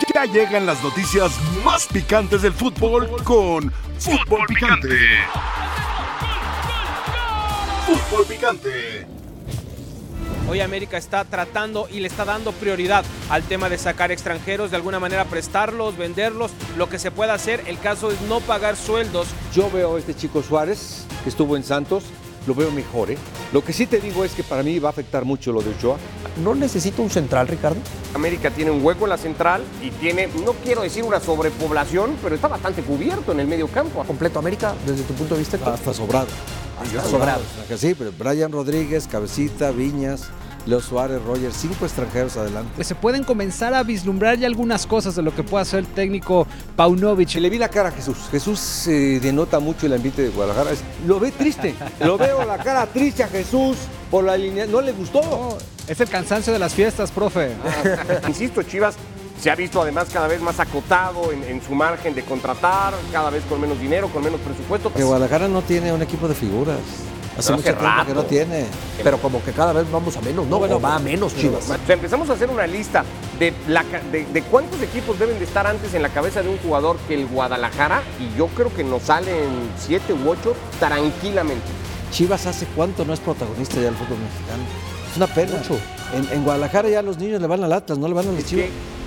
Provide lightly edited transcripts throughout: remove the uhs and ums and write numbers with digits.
Ya llegan las noticias más picantes del fútbol con Fútbol Picante. Fútbol Picante. Hoy América está tratando y le está dando prioridad al tema de sacar extranjeros, de alguna manera prestarlos, venderlos, lo que se pueda hacer. El caso es no pagar sueldos. Yo veo a este chico Suárez, que estuvo en Santos, lo veo mejor, ¿eh? Lo que sí te digo es que para mí va a afectar mucho lo de Ochoa. ¿No necesita un central, Ricardo? América tiene un hueco en la central y tiene, no quiero decir una sobrepoblación, pero está bastante cubierto en el medio campo. ¿Completo América desde tu punto de vista? Hasta sobrado. Hasta sobrado. Sí, pero Brian Rodríguez, Cabecita, Viñas, Leo Suárez, Roger, 5 extranjeros adelante. Pues se pueden comenzar a vislumbrar ya algunas cosas de lo que puede hacer el técnico Paunovic. Se le vi la cara a Jesús. Jesús denota mucho el ambiente de Guadalajara. Lo ve triste. Lo veo la cara triste a Jesús por la línea. No le gustó. No, es el cansancio de las fiestas, profe. Insisto, Chivas se ha visto además cada vez más acotado en su margen de contratar, cada vez con menos dinero, con menos presupuesto. Que Guadalajara no tiene un equipo de figuras. Hace mucho tiempo que no tiene. Pero como que cada vez vamos a menos, ¿no? Bueno, va a menos, Chivas. O sea, empezamos a hacer una lista de cuántos equipos deben de estar antes en la cabeza de un jugador que el Guadalajara, y yo creo que nos salen 7 u 8 tranquilamente. Chivas hace cuánto no es protagonista ya del fútbol mexicano. Es una pena. En Guadalajara ya los niños le van al Atlas, no le van a las Chivas.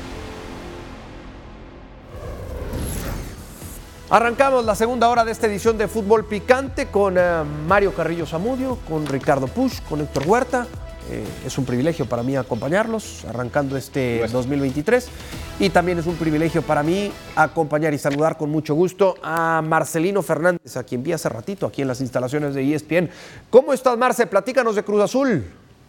Arrancamos la segunda hora de esta edición de Fútbol Picante con Mario Carrillo Zamudio, con Ricardo Puch, con Héctor Huerta. Es un privilegio para mí acompañarlos arrancando este 2023 y también es un privilegio para mí acompañar y saludar con mucho gusto a Marcelino Fernández, a quien vi hace ratito aquí en las instalaciones de ESPN. ¿Cómo estás, Marce? Platícanos de Cruz Azul.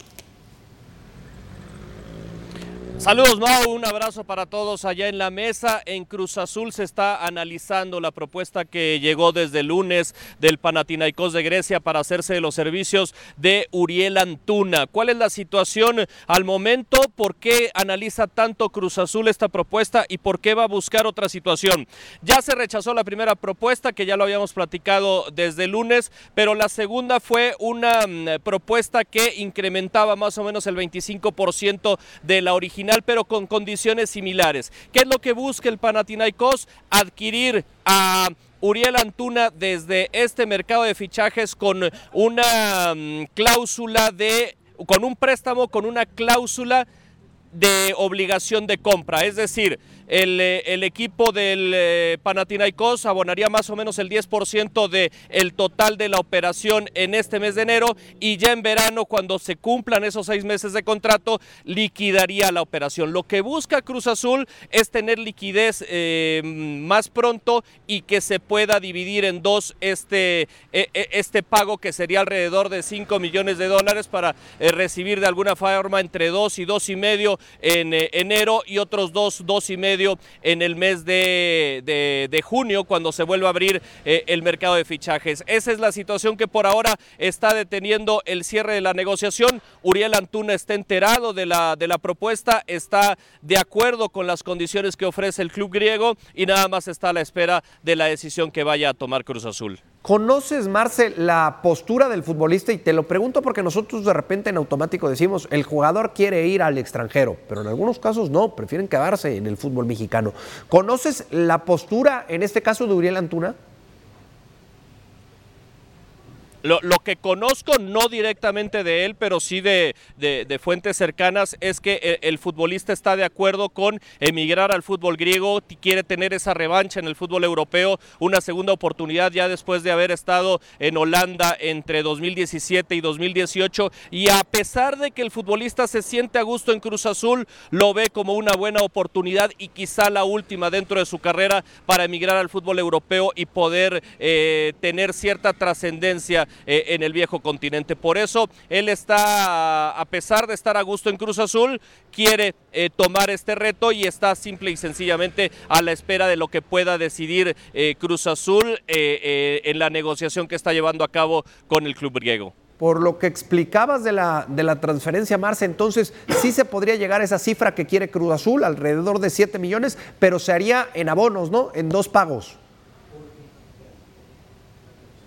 Saludos, Mau, un abrazo para todos allá en la mesa. En Cruz Azul se está analizando la propuesta que llegó desde el lunes del Panathinaikos de Grecia para hacerse de los servicios de Uriel Antuna. ¿Cuál es la situación al momento? ¿Por qué analiza tanto Cruz Azul esta propuesta y por qué va a buscar otra situación? Ya se rechazó la primera propuesta, que ya lo habíamos platicado desde el lunes, pero la segunda fue una propuesta que incrementaba más o menos el 25% de la original, pero con condiciones similares. ¿Qué es lo que busca el Panathinaikos? Adquirir a Uriel Antuna desde este mercado de fichajes con una cláusula con un préstamo, con una cláusula de obligación de compra, es decir, el equipo del Panathinaikos abonaría más o menos el 10% del total de la operación en este mes de enero y ya en verano, cuando se cumplan esos 6 meses de contrato, liquidaría la operación. Lo que busca Cruz Azul es tener liquidez más pronto y que se pueda dividir en dos este pago, que sería alrededor de $5 millones para recibir de alguna forma entre 2 y 2,5 en enero y otros 2,5 en el mes de junio, cuando se vuelva a abrir el mercado de fichajes. Esa es la situación que por ahora está deteniendo el cierre de la negociación. Uriel Antuna está enterado de la propuesta, está de acuerdo con las condiciones que ofrece el club griego y nada más está a la espera de la decisión que vaya a tomar Cruz Azul. ¿Conoces, Marce, la postura del futbolista? Y te lo pregunto porque nosotros de repente en automático decimos, el jugador quiere ir al extranjero, pero en algunos casos no, prefieren quedarse en el fútbol mexicano. ¿Conoces la postura, en este caso, de Uriel Antuna? Lo que conozco, no directamente de él, pero sí de fuentes cercanas, es que el futbolista está de acuerdo con emigrar al fútbol griego, quiere tener esa revancha en el fútbol europeo, una segunda oportunidad ya después de haber estado en Holanda entre 2017 y 2018, y a pesar de que el futbolista se siente a gusto en Cruz Azul, lo ve como una buena oportunidad y quizá la última dentro de su carrera para emigrar al fútbol europeo y poder tener cierta trascendencia en el viejo continente. Por eso él está, a pesar de estar a gusto en Cruz Azul, quiere tomar este reto y está simple y sencillamente a la espera de lo que pueda decidir Cruz Azul en la negociación que está llevando a cabo con el club griego. Por lo que explicabas de la transferencia, Marce, entonces sí se podría llegar a esa cifra que quiere Cruz Azul, alrededor de 7 millones, pero se haría en abonos, ¿no? En 2 pagos.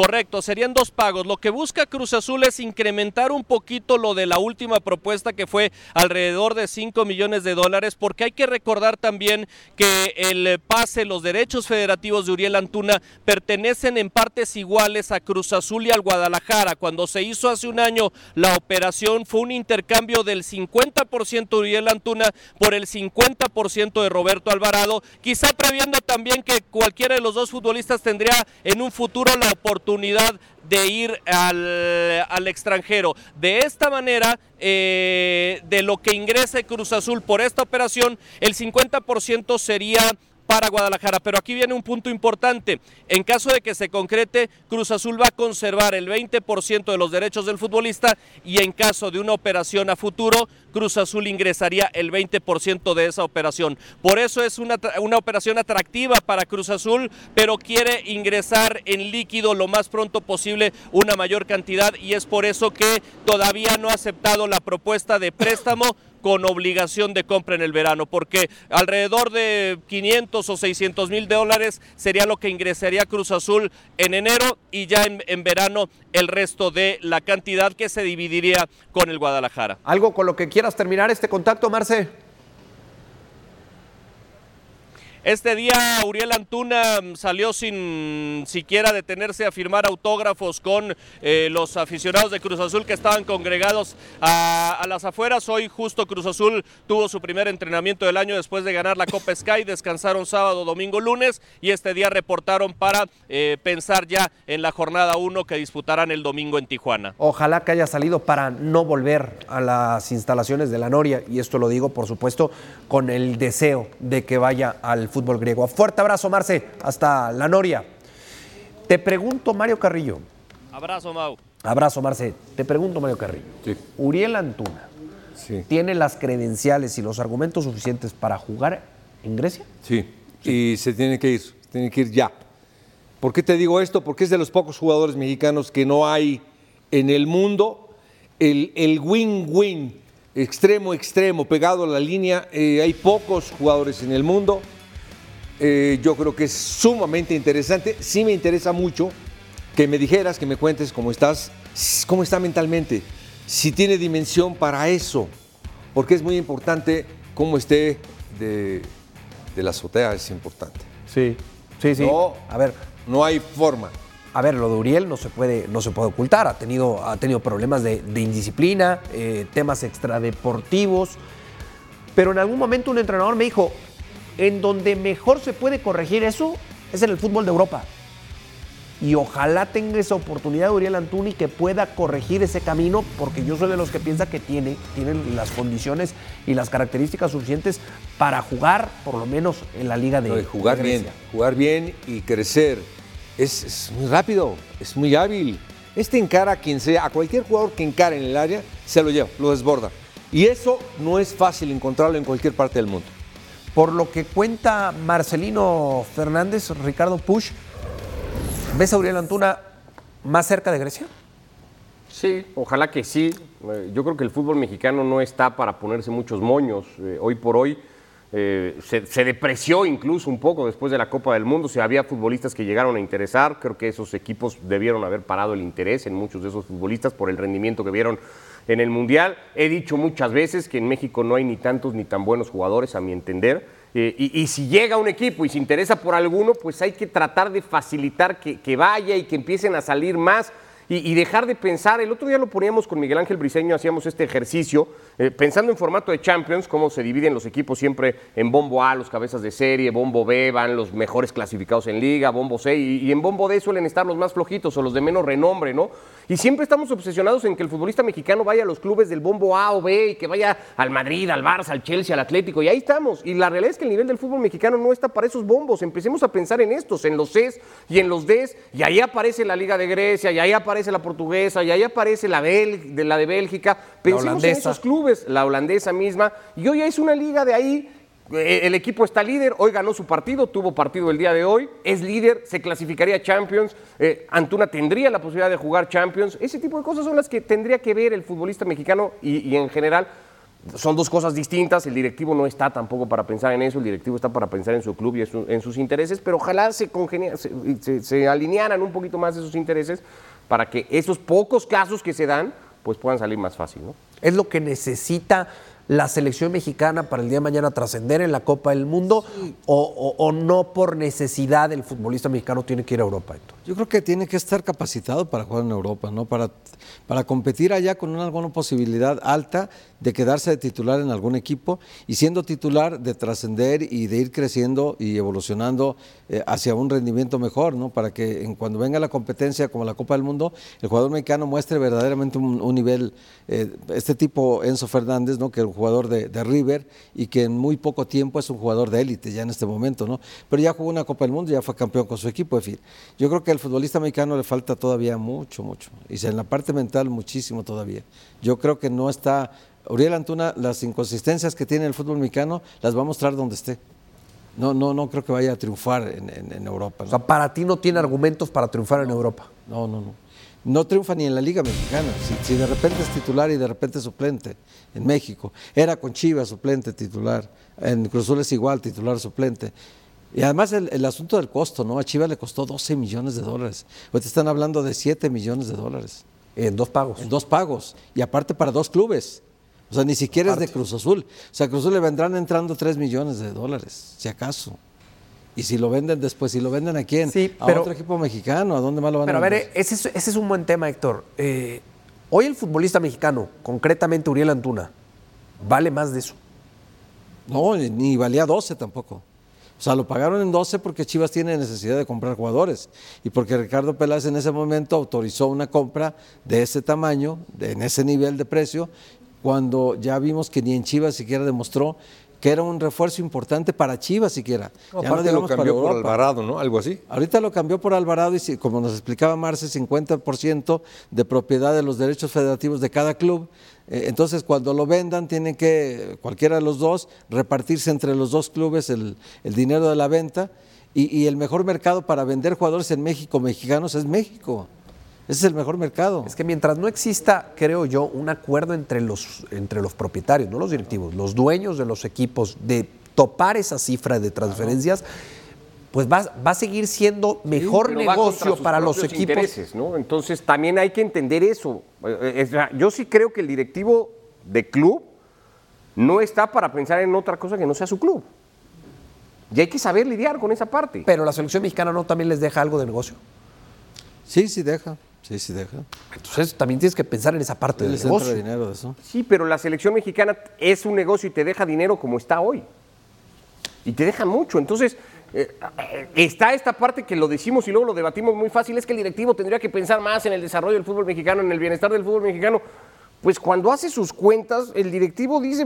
Correcto, serían 2 pagos. Lo que busca Cruz Azul es incrementar un poquito lo de la última propuesta, que fue alrededor de $5 millones, porque hay que recordar también que el pase, los derechos federativos de Uriel Antuna pertenecen en partes iguales a Cruz Azul y al Guadalajara. Cuando se hizo hace un año la operación, fue un intercambio del 50% de Uriel Antuna por el 50% de Roberto Alvarado, quizá previendo también que cualquiera de los dos futbolistas tendría en un futuro la oportunidad de ir al extranjero. De esta manera, de lo que ingrese Cruz Azul por esta operación, el 50% sería para Guadalajara, pero aquí viene un punto importante. En caso de que se concrete, Cruz Azul va a conservar el 20% de los derechos del futbolista, y en caso de una operación a futuro, Cruz Azul ingresaría el 20% de esa operación. Por eso es una operación atractiva para Cruz Azul, pero quiere ingresar en líquido lo más pronto posible una mayor cantidad, y es por eso que todavía no ha aceptado la propuesta de préstamo con obligación de compra en el verano, porque alrededor de 500 o 600 mil dólares sería lo que ingresaría Cruz Azul en enero, y ya en verano el resto de la cantidad, que se dividiría con el Guadalajara. ¿Algo con lo que quieras terminar este contacto, Marce? Este día Uriel Antuna salió sin siquiera detenerse a firmar autógrafos con los aficionados de Cruz Azul que estaban congregados a las afueras. Hoy justo Cruz Azul tuvo su primer entrenamiento del año después de ganar la Copa Sky. Descansaron sábado, domingo, lunes, y este día reportaron para pensar ya en la jornada 1 que disputarán el domingo en Tijuana. Ojalá que haya salido para no volver a las instalaciones de la Noria, y esto lo digo por supuesto con el deseo de que vaya al fútbol griego. Fuerte abrazo, Marce, hasta la Noria. Te pregunto, Mario Carrillo. Abrazo, Mau. Abrazo, Marce. Te pregunto, Mario Carrillo. Sí. Uriel Antuna, Sí. ¿tiene las credenciales y los argumentos suficientes para jugar en Grecia? Sí, y se tiene que ir ya. ¿Por qué te digo esto? Porque es de los pocos jugadores mexicanos que no hay en el mundo el win-win, extremo, pegado a la línea. Hay pocos jugadores en el mundo. Yo creo que es sumamente interesante. Sí me interesa mucho que me dijeras, que me cuentes cómo está mentalmente, si tiene dimensión para eso, porque es muy importante cómo esté de la azotea, es importante. Sí. No, A ver, no hay forma. A ver, lo de Uriel no se puede ocultar. Ha tenido problemas de indisciplina, temas extradeportivos. Pero en algún momento un entrenador me dijo, en donde mejor se puede corregir eso es en el fútbol de Europa. Y ojalá tenga esa oportunidad Uriel Antuna y que pueda corregir ese camino, porque yo soy de los que piensa que tienen las condiciones y las características suficientes para jugar, por lo menos en la Liga de Grecia. Jugar bien y crecer. Es muy rápido, es muy hábil. Encara a quien sea, a cualquier jugador que encare en el área, se lo lleva, lo desborda. Y eso no es fácil encontrarlo en cualquier parte del mundo. Por lo que cuenta Marcelino Fernández, Ricardo Puch, ¿ves a Uriel Antuna más cerca de Grecia? Sí, ojalá que sí. Yo creo que el fútbol mexicano no está para ponerse muchos moños. Hoy por hoy se depreció incluso un poco después de la Copa del Mundo. Si había futbolistas que llegaron a interesar, creo que esos equipos debieron haber parado el interés en muchos de esos futbolistas por el rendimiento que vieron en el Mundial. He dicho muchas veces que en México no hay ni tantos ni tan buenos jugadores, a mi entender. Y si llega un equipo y se interesa por alguno, pues hay que tratar de facilitar que vaya y que empiecen a salir más y dejar de pensar. El otro día lo poníamos con Miguel Ángel Briceño, hacíamos este ejercicio, pensando en formato de Champions, cómo se dividen los equipos siempre en bombo A, los cabezas de serie, bombo B, van los mejores clasificados en liga, bombo C, y en bombo D suelen estar los más flojitos o los de menos renombre, ¿no? Y siempre estamos obsesionados en que el futbolista mexicano vaya a los clubes del bombo A o B y que vaya al Madrid, al Barça, al Chelsea, al Atlético, y ahí estamos. Y la realidad es que el nivel del fútbol mexicano no está para esos bombos. Empecemos a pensar en estos, en los Cs y en los Ds, y ahí aparece la Liga de Grecia, y ahí aparece la portuguesa, y ahí aparece la de Bélgica. Pensemos en esos clubes, la holandesa misma, y hoy es una liga de ahí. El equipo está líder, hoy ganó su partido, tuvo partido el día de hoy, es líder, se clasificaría a Champions, Antuna tendría la posibilidad de jugar Champions. Ese tipo de cosas son las que tendría que ver el futbolista mexicano y en general Son dos cosas distintas, el directivo no está tampoco para pensar en eso, el directivo está para pensar en su club y en sus intereses, pero ojalá se alinearan un poquito más esos intereses para que esos pocos casos que se dan, pues puedan salir más fácil, ¿no? Es lo que necesita la selección mexicana para el día de mañana trascender en la Copa del Mundo, o no por necesidad el futbolista mexicano tiene que ir a Europa, Héctor. Yo creo que tiene que estar capacitado para jugar en Europa, ¿no? Para competir allá con alguna posibilidad alta de quedarse de titular en algún equipo y siendo titular de trascender y de ir creciendo y evolucionando hacia un rendimiento mejor, ¿no? Para que cuando venga la competencia como la Copa del Mundo, el jugador mexicano muestre verdaderamente un nivel, este tipo Enzo Fernández, ¿no? Que es un jugador de River y que en muy poco tiempo es un jugador de élite ya en este momento, ¿no? Pero ya jugó una Copa del Mundo, ya fue campeón con su equipo, en fin. Yo creo que al futbolista mexicano le falta todavía mucho, y en la parte mental muchísimo todavía. Yo creo que no está, Uriel Antuna, las inconsistencias que tiene el fútbol mexicano las va a mostrar donde esté. No creo que vaya a triunfar en Europa, ¿no? O sea, para ti no tiene argumentos para triunfar en Europa. No triunfa ni en la Liga Mexicana. Si de repente es titular y de repente es suplente en México. Era con Chivas suplente, titular. En Cruz Azul es igual, titular, suplente. Y además el asunto del costo, ¿no? A Chivas le costó $12 millones. Ahorita están hablando de $7 millones. En 2 pagos. En 2 pagos. Y aparte para 2 clubes. O sea, ni siquiera aparte es de Cruz Azul. O sea, a Cruz Azul le vendrán entrando $3 millones, si acaso. Y si lo venden después, si lo venden ¿a quién? Sí, a otro equipo mexicano, ¿a dónde más lo van a vender? Pero a ver, ese es un buen tema, Héctor. Hoy el futbolista mexicano, concretamente Uriel Antuna, ¿vale más de eso? No, ni valía 12 tampoco. O sea, lo pagaron en 12 porque Chivas tiene necesidad de comprar jugadores y porque Ricardo Peláez en ese momento autorizó una compra de ese tamaño, en ese nivel de precio, cuando ya vimos que ni en Chivas siquiera demostró que era un refuerzo importante para Chivas siquiera. No, aparte lo cambió por Alvarado, ¿no? Algo así. Ahorita lo cambió por Alvarado y como nos explicaba Marce, 50% de propiedad de los derechos federativos de cada club. Entonces, cuando lo vendan, tienen que, cualquiera de los dos, repartirse entre los 2 clubes el dinero de la venta. Y el mejor mercado para vender jugadores en México, mexicanos, es México. Ese es el mejor mercado. Es que mientras no exista, creo yo, un acuerdo entre los propietarios, no los directivos, los dueños de los equipos, de topar esa cifra de transferencias, pues va a seguir siendo mejor negocio para los equipos. Intereses, ¿no? Entonces también hay que entender eso. Yo sí creo que el directivo de club no está para pensar en otra cosa que no sea su club. Y hay que saber lidiar con esa parte. Pero la selección mexicana no también les deja algo de negocio. Sí deja. Entonces también tienes que pensar en esa parte del negocio. Dinero de eso. Sí, pero la selección mexicana es un negocio y te deja dinero como está hoy. Y te deja mucho. Entonces, está esta parte que lo decimos y luego lo debatimos muy fácil, es que el directivo tendría que pensar más en el desarrollo del fútbol mexicano, en el bienestar del fútbol mexicano. Pues cuando hace sus cuentas, el directivo dice,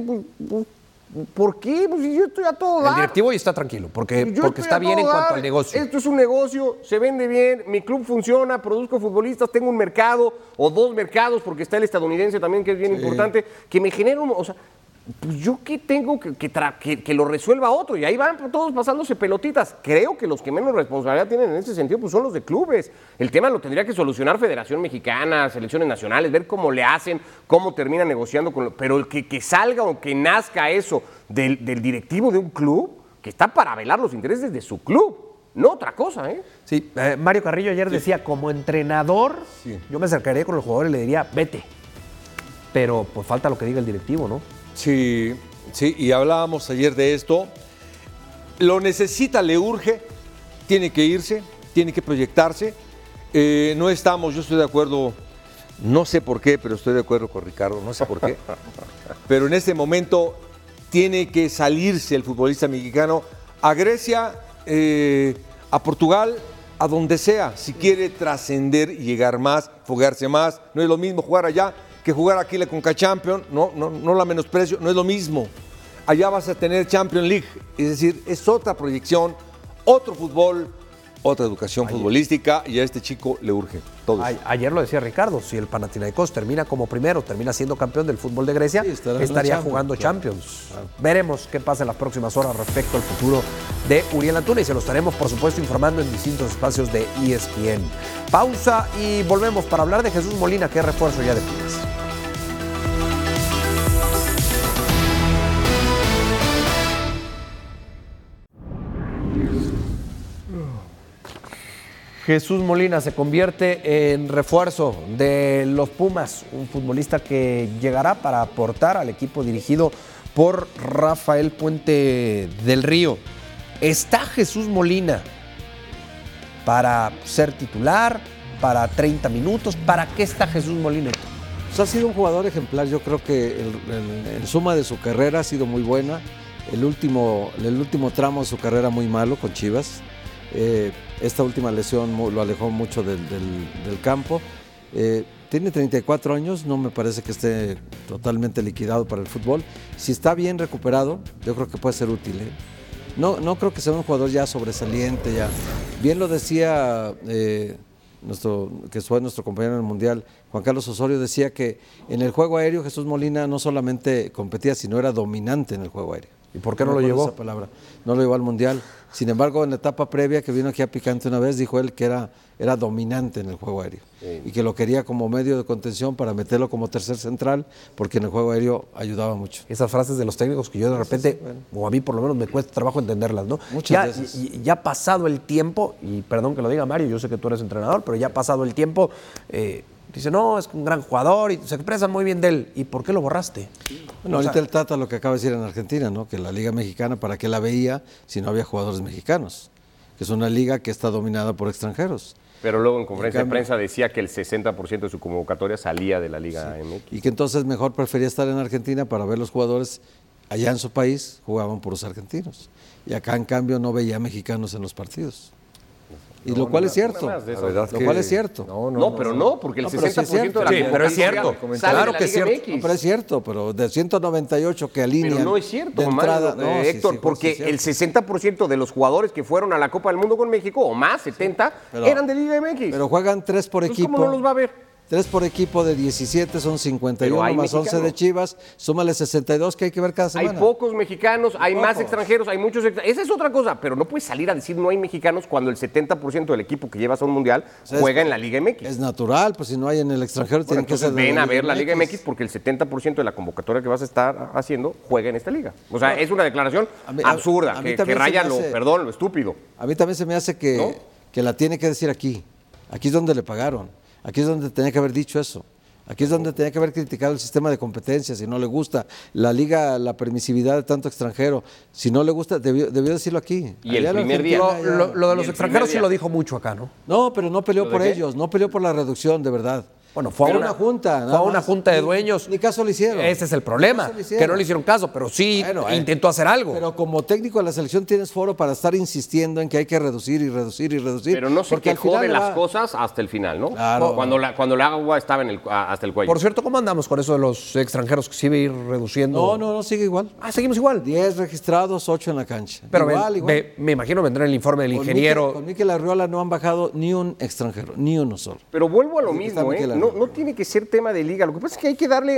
¿por qué? Pues yo estoy a todo dar. El directivo hoy está tranquilo, porque está bien en cuanto al negocio. Esto es un negocio, se vende bien, mi club funciona, produzco futbolistas, tengo un mercado o 2 mercados, porque está el estadounidense también, que es bien importante, que me genera o sea, pues yo qué tengo que lo resuelva otro, y ahí van todos pasándose pelotitas. Creo que los que menos responsabilidad tienen en ese sentido pues son los de clubes. El tema lo tendría que solucionar Federación Mexicana, selecciones nacionales, ver cómo le hacen, cómo terminan negociando pero el que salga o que nazca eso del directivo de un club, que está para velar los intereses de su club, no otra cosa, ¿eh? Sí, Mario Carrillo ayer decía, como entrenador, yo me acercaría con el jugador y le diría, vete. Pero pues falta lo que diga el directivo, ¿no? Sí, y hablábamos ayer de esto. Lo necesita, le urge, tiene que irse, tiene que proyectarse. No estamos, yo estoy de acuerdo, no sé por qué, pero estoy de acuerdo con Ricardo, no sé por qué. Pero en este momento tiene que salirse el futbolista mexicano a Grecia, a Portugal, a donde sea, si quiere trascender y llegar más, foguearse más. No es lo mismo jugar allá que jugar aquí la Conca Champions, no la menosprecio, no es lo mismo. Allá vas a tener Champions League, es decir, es otra proyección, otro fútbol, otra educación futbolística, y a este chico le urge todo eso. Ayer lo decía Ricardo, si el Panathinaikos termina como primero, termina siendo campeón del fútbol de Grecia, estaría jugando Champions. Claro. Veremos qué pasa en las próximas horas respecto al futuro de Uriel Antuna, y se lo estaremos, por supuesto, informando en distintos espacios de ESPN. Pausa y volvemos para hablar de Jesús Molina, que es refuerzo ya de Pumas. Jesús Molina se convierte en refuerzo de los Pumas, un futbolista que llegará para aportar al equipo dirigido por Rafael Puente del Río. ¿Está Jesús Molina para ser titular, para 30 minutos? ¿Para qué está Jesús Molina? Pues ha sido un jugador ejemplar. Yo creo que en suma de su carrera ha sido muy buena. El último tramo de su carrera muy malo con Chivas. Esta última lesión lo alejó mucho del campo. Tiene 34 años, no me parece que esté totalmente liquidado para el fútbol. Si está bien recuperado, yo creo que puede ser útil. No creo que sea un jugador ya sobresaliente. Ya. Bien lo decía que fue nuestro compañero en el Mundial, Juan Carlos Osorio, decía que en el juego aéreo Jesús Molina no solamente competía, sino era dominante en el juego aéreo. ¿Y por qué no lo llevó? Esa palabra. No lo llevó al Mundial. Sin embargo, en la etapa previa que vino aquí a Picante una vez, dijo él que era dominante en el juego aéreo. Sí. Y que lo quería como medio de contención para meterlo como tercer central, porque en el juego aéreo ayudaba mucho. Esas frases de los técnicos que yo de repente, o a mí por lo menos me cuesta trabajo entenderlas, ¿no? Muchas veces. Ya pasado el tiempo, y perdón que lo diga Mario, yo sé que tú eres entrenador, pero ya pasado el tiempo, dice, no, es un gran jugador y se expresan muy bien de él. ¿Y por qué lo borraste? Bueno, ahorita él trata lo que acaba de decir en Argentina, ¿no? Que la Liga Mexicana, ¿para qué la veía si no había jugadores mexicanos? Que es una liga que está dominada por extranjeros. Pero luego en conferencia de prensa decía que el 60% de su convocatoria salía de la Liga MX. Y que entonces mejor prefería estar en Argentina para ver los jugadores allá en su país, jugaban puros argentinos. Y acá, en cambio, no veía mexicanos en los partidos. Y lo cual es cierto. Lo cual es cierto. No, porque el 60% de la sí, pero es cierto. Claro que es cierto. No, pero es cierto, pero de 198 que alinean. Pero no es cierto, de entrada, Héctor, porque el 60% de los jugadores que fueron a la Copa del Mundo con México, o más, 70, eran de Liga MX. Pero juegan 3 por equipo. ¿Cómo no los va a ver? 3 por equipo de 17 son 51 más mexicanos. 11 de Chivas, súmale 62 que hay que ver cada semana. Hay pocos mexicanos, hay más extranjeros, hay muchos extranjeros. Esa es otra cosa, pero no puedes salir a decir no hay mexicanos cuando el 70% del equipo que llevas a un mundial juega en la Liga MX. Es natural, pues si no hay en el extranjero tienen que ser de ven a ver la Liga MX porque el 70% de la convocatoria que vas a estar haciendo juega en esta liga. O sea, es una declaración absurda, que raya lo estúpido. A mí también se me hace que la tiene que decir aquí. Aquí es donde le pagaron. Aquí es donde tenía que haber dicho eso. Aquí es donde tenía que haber criticado el sistema de competencia, si no le gusta. La liga, la permisividad de tanto extranjero. Si no le gusta, debió decirlo aquí. Y el primer día. Lo de los extranjeros sí lo dijo mucho acá, ¿no? No, pero no peleó por ellos, no peleó por la reducción, de verdad. Bueno, fue a una junta. Fue a una junta de dueños. Ni caso le hicieron. Ese es el problema, que no le hicieron caso, pero sí intentó hacer algo. Pero como técnico de la selección tienes foro para estar insistiendo en que hay que reducir y reducir y reducir. Pero no se quejó de las cosas hasta el final, ¿no? Claro. Cuando la agua estaba hasta el cuello. Por cierto, ¿cómo andamos con eso de los extranjeros que se iba a ir reduciendo? No, sigue igual. Seguimos igual. 10 registrados, 8 en la cancha. Pero igual. Me imagino vendrá el informe del ingeniero. Con Mikel Arriola no han bajado ni un extranjero, ni uno solo. Pero vuelvo a lo mismo, no tiene que ser tema de liga. Lo que pasa es que hay que darle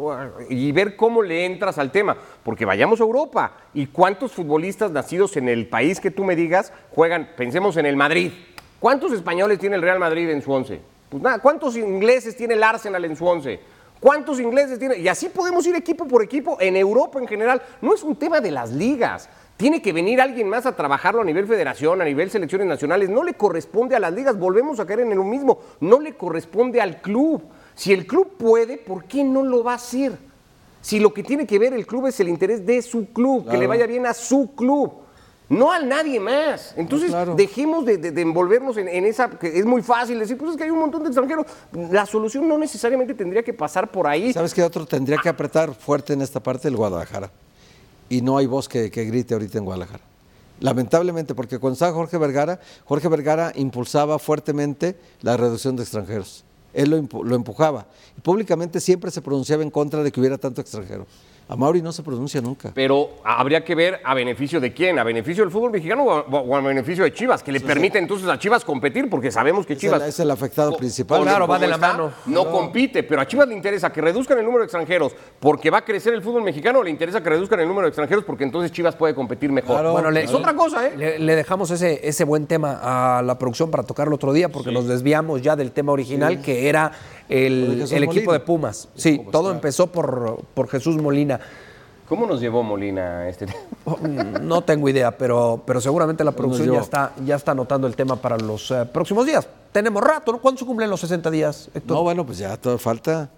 y ver cómo le entras al tema, porque vayamos a Europa y cuántos futbolistas nacidos en el país que tú me digas juegan, pensemos en el Madrid. ¿Cuántos españoles tiene el Real Madrid en su 11? Pues nada, ¿cuántos ingleses tiene el Arsenal en su 11? ¿Cuántos ingleses tiene? Y así podemos ir equipo por equipo en Europa en general. No es un tema de las ligas. Tiene que venir alguien más a trabajarlo a nivel federación, a nivel selecciones nacionales. No le corresponde a las ligas, volvemos a caer en lo mismo. No le corresponde al club. Si el club puede, ¿por qué no lo va a hacer? Si lo que tiene que ver el club es el interés de su club, claro, que le vaya bien a su club, no a nadie más. Entonces, dejemos de envolvernos en esa, que es muy fácil decir, pues es que hay un montón de extranjeros. La solución no necesariamente tendría que pasar por ahí. ¿Sabes qué otro tendría que apretar fuerte en esta parte? El Guadalajara. Y no hay voz que grite ahorita en Guadalajara. Lamentablemente, porque cuando estaba Jorge Vergara impulsaba fuertemente la reducción de extranjeros. Él lo empujaba. Y públicamente siempre se pronunciaba en contra de que hubiera tanto extranjero. Amaury no se pronuncia nunca. Pero habría que ver a beneficio de quién, a beneficio del fútbol mexicano o a beneficio de Chivas, que le permite entonces a Chivas competir, porque sabemos que Chivas... Es el afectado principal. Claro, va de la mano. No compite, pero a Chivas le interesa que reduzcan el número de extranjeros porque va a crecer el fútbol mexicano, o le interesa que reduzcan el número de extranjeros porque entonces Chivas puede competir mejor. Claro, bueno, es otra cosa, ¿eh? Le dejamos ese buen tema a la producción para tocarlo otro día, porque nos desviamos ya del tema original, que era el equipo de Pumas. Sí, todo empezó por Jesús Molina. ¿Cómo nos llevó Molina a este tema? No tengo idea, pero seguramente la producción ya está anotando el tema para los próximos días. Tenemos rato, ¿no? ¿Cuándo se cumplen los 60 días, Héctor? No, bueno, pues ya todo falta.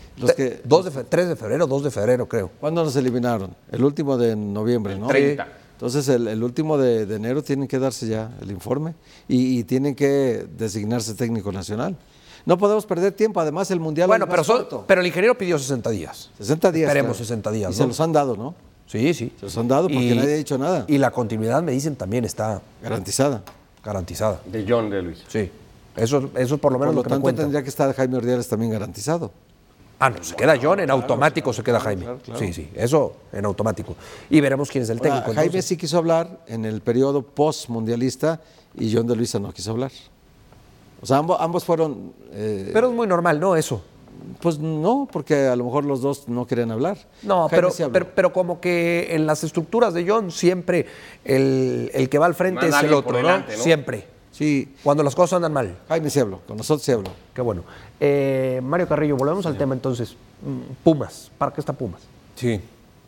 3 de febrero, 2 de febrero, creo. ¿Cuándo nos eliminaron? El último de noviembre, ¿no? 30. Entonces, el último de enero tienen que darse ya el informe y tienen que designarse técnico nacional. No podemos perder tiempo, además el Mundial Bueno, es más corto. pero el ingeniero pidió 60 días. 60 días. Esperemos claro. 60 días, Y ¿no? se los han dado, ¿no? Sí. Se los han dado porque nadie ha dicho nada. Y la continuidad, me dicen, también está Garantizada. garantizada. De John de Luis. Sí. Eso es por lo menos Por lo lo que me tanto, cuentan. tendría que estar Jaime Ordiales también garantizado. Ah, no, se queda John, en automático se queda Jaime. claro. Sí, eso en automático. Y veremos quién es el técnico. Ahora, Jaime entonces. sí quiso hablar en el periodo post-mundialista y John de Luisa no quiso hablar. O sea, ambos fueron... Pero es muy normal, ¿no? Eso. Pues no, porque a lo mejor los dos no querían hablar. No, Jaime sí habló. pero como que en las estructuras de John siempre el que va al frente Manda es el alguien otro, por delante, ¿no? Siempre. Sí, Cuando las cosas andan mal. Jaime sí habló, con nosotros sí habló. Qué bueno. Mario Carrillo, volvemos al tema entonces. Pumas. ¿Para qué está Pumas? Sí.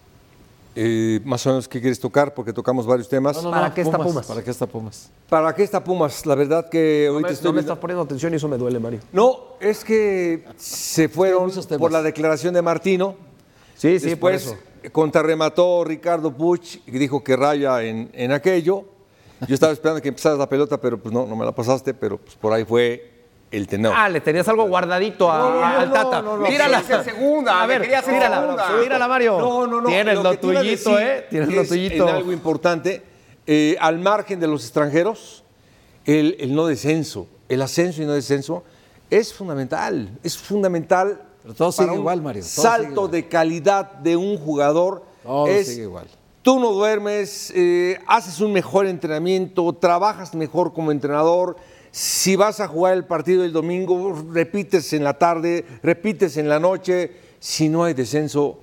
Más o menos, ¿qué quieres tocar? Porque tocamos varios temas. ¿Para qué está Pumas? ¿Para qué está Pumas? ¿Para qué está Pumas? La verdad que ahorita estoy No me viendo- estás poniendo atención y eso me duele, Mario. No, es que se fueron muchos temas. por la declaración de Martino. Sí, por Después eso. contrarremató Ricardo Puch y dijo que raya en aquello. Yo estaba esperando que empezaras la pelota, pero pues no me la pasaste, pero pues por ahí fue el tenor. Ah, le tenías algo guardadito al Tata. Tírala. Me quería hacer segunda, A ver, me quería hacer tírala. segunda. Tírala, Mario. No. Tienes lo que te iba a tuyito, decir Tienes lo es tuyito. en algo importante, al margen de los extranjeros, el no descenso, el ascenso y no descenso es fundamental. Es fundamental. Pero todo sigue para un igual, Mario, todo sigue Salto igual. de calidad de un jugador Todo es. sigue igual. Tú no duermes, haces un mejor entrenamiento, trabajas mejor como entrenador. Si vas a jugar el partido el domingo, repites en la tarde, repites en la noche. Si no hay descenso,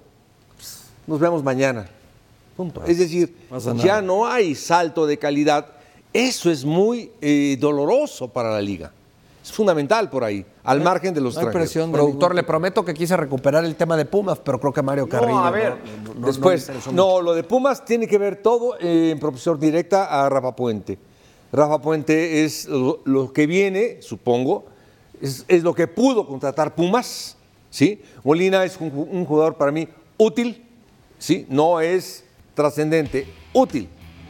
nos vemos mañana. Punto. Es decir, Pasa ya nada. no hay salto de calidad. Eso es muy doloroso para la liga. Es fundamental por ahí, al margen de los No hay extranjeros. presión de Productor, ningún le prometo que quise recuperar el tema de Pumas, pero creo que Mario Carrillo. a ver, no Después, le interesó mucho. no, lo de Pumas tiene que ver todo en profesor directa a Rafa Puente. Rafa Puente es lo que viene, supongo, es lo que pudo contratar Pumas, ¿sí? Molina es un jugador para mí útil, ¿sí? No es trascendente, útil.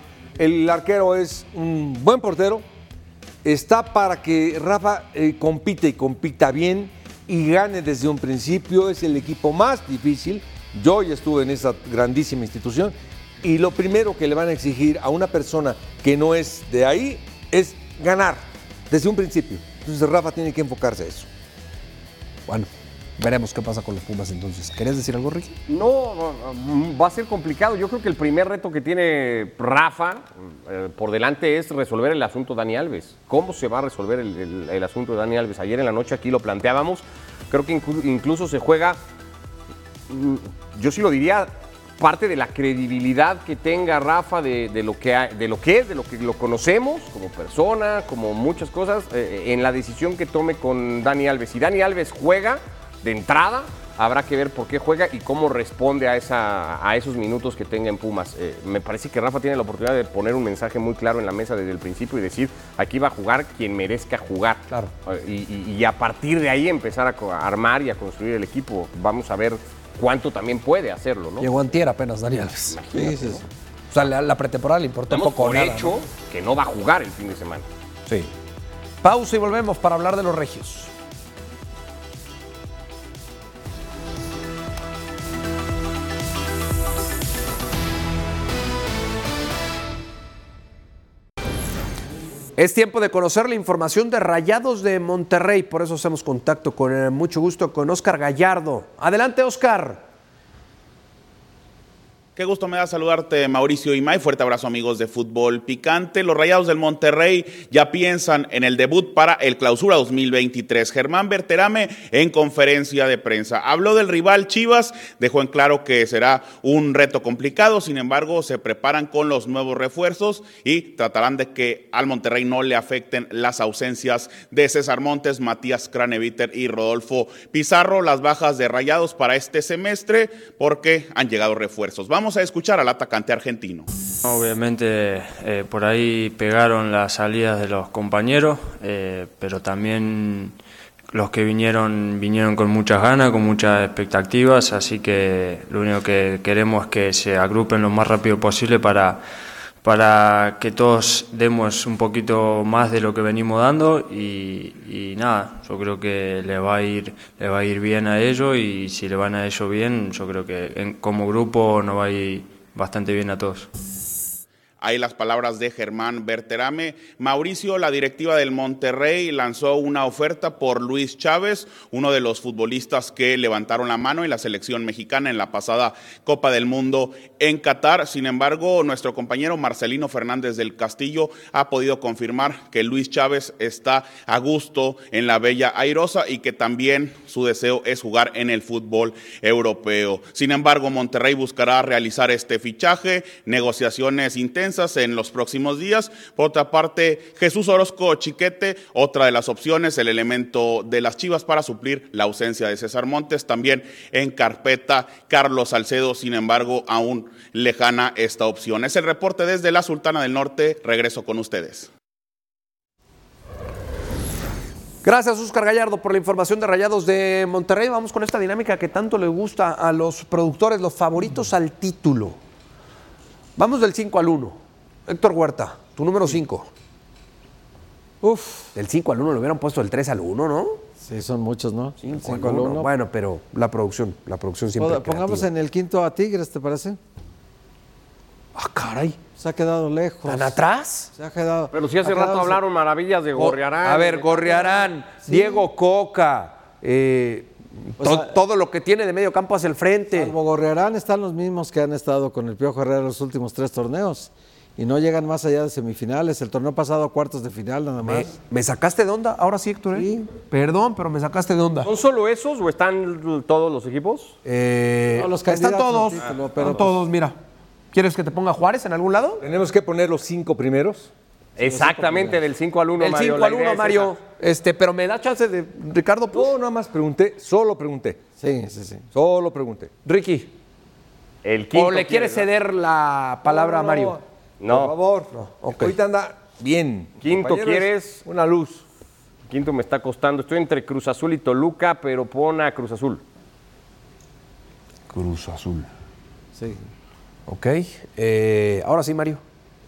El arquero es un buen portero, está para que Rafa compite y compita bien y gane desde un principio. Es el equipo más difícil. Yo ya estuve en esa grandísima institución y lo primero que le van a exigir a una persona que no es de ahí es ganar desde un principio. Entonces Rafa tiene que enfocarse a eso. Bueno, veremos qué pasa con los Pumas entonces. ¿Querías decir algo, Ricky? No, va a ser complicado. Yo creo que el primer reto que tiene Rafa por delante es resolver el asunto Dani Alves. ¿Cómo se va a resolver el asunto de Dani Alves? Ayer en la noche aquí lo planteábamos. Creo que incluso se juega, yo sí lo diría, parte de la credibilidad que tenga Rafa de lo que lo conocemos como persona, como muchas cosas, en la decisión que tome con Dani Alves. Si Dani Alves juega de entrada, habrá que ver por qué juega y cómo responde a esos minutos que tenga en Pumas. Me parece que Rafa tiene la oportunidad de poner un mensaje muy claro en la mesa desde el principio y decir, aquí va a jugar quien merezca jugar. Claro. Y a partir de ahí empezar a armar y a construir el equipo. Vamos a ver cuánto también puede hacerlo, ¿no? Llegó antier apenas, Dani Alves. Sí, sí, sí. O sea, la pretemporada le importó Damos poco o por nada, hecho ¿no? que no va a jugar el fin de semana. Sí. Pausa y volvemos para hablar de los regios. Es tiempo de conocer la información de Rayados de Monterrey, por eso hacemos contacto con mucho gusto con Óscar Gallardo. Adelante, Óscar. Qué gusto me da saludarte, Mauricio Imay. Fuerte abrazo, amigos de Fútbol Picante. Los Rayados del Monterrey ya piensan en el debut para el Clausura 2023. Germán Berterame, en conferencia de prensa, habló del rival Chivas, dejó en claro que será un reto complicado, sin embargo, se preparan con los nuevos refuerzos y tratarán de que al Monterrey no le afecten las ausencias de César Montes, Matías Craneviter y Rodolfo Pizarro, las bajas de Rayados para este semestre, porque han llegado refuerzos. Vamos a escuchar al atacante argentino. Obviamente por ahí pegaron las salidas de los compañeros, pero también los que vinieron con muchas ganas, con muchas expectativas, así que lo único que queremos es que se agrupen lo más rápido posible para que todos demos un poquito más de lo que venimos dando y nada, yo creo que le va a ir bien a ellos, y si le van a ellos bien, yo creo que como grupo nos va a ir bastante bien a todos. Ahí las palabras de Germán Berterame. Mauricio, la directiva del Monterrey lanzó una oferta por Luis Chávez, uno de los futbolistas que levantaron la mano en la selección mexicana en la pasada Copa del Mundo en Qatar. Sin embargo, nuestro compañero Marcelino Fernández del Castillo ha podido confirmar que Luis Chávez está a gusto en la Bella Airosa y que también su deseo es jugar en el fútbol europeo. Sin embargo, Monterrey buscará realizar este fichaje, negociaciones intensas en los próximos días. Por otra parte, Jesús Orozco Chiquete, otra de las opciones, el elemento de las Chivas para suplir la ausencia de César Montes. También en carpeta Carlos Salcedo, sin embargo, aún lejana esta opción. Es el reporte desde la Sultana del Norte. Regreso con ustedes. Gracias, Óscar Gallardo, por la información de Rayados de Monterrey. Vamos con esta dinámica que tanto le gusta a los productores, los favoritos al título. Vamos del 5 al 1. Héctor Huerta, tu número 5. Del 5 al 1 le hubieran puesto del 3 al 1, ¿no? Sí, son muchos, ¿no? 5 al 1. Bueno, pero la producción siempre. Pongamos en el quinto a Tigres, ¿te parece? Ah, caray. Se ha quedado lejos. ¿Tan atrás? Se ha quedado. Pero si hace rato hablaron maravillas de Gorriarán. A ver, Gorriarán, sí. Diego Coca, todo lo que tiene de medio campo hacia el frente. Salvo Gorriarán, están los mismos que han estado con el Piojo Herrera los últimos 3 torneos y no llegan más allá de semifinales. El torneo pasado a cuartos de final nada más. ¿Me sacaste de onda? Ahora sí, Héctor. Sí. Perdón, pero me sacaste de onda. ¿Son solo esos o están todos los equipos? No, los están todos. Título, pero están todos, mira. ¿Quieres que te ponga Juárez en algún lado? Tenemos que poner los 5 primeros. Exactamente, del 5 al 1, Mario. El 5 al 1, Mario. Pero me da chance de Ricardo. No, nada más pregunté, solo pregunté. Sí. Solo pregunté. Ricky. El quinto. ¿O le quieres ceder la palabra a Mario? No. Por favor. No. Okay. Ahorita anda bien. Quinto, ¿quieres? Una luz. Quinto me está costando. Estoy entre Cruz Azul y Toluca, pero pon a Cruz Azul. Cruz Azul. Sí. Ok. Ahora sí, Mario.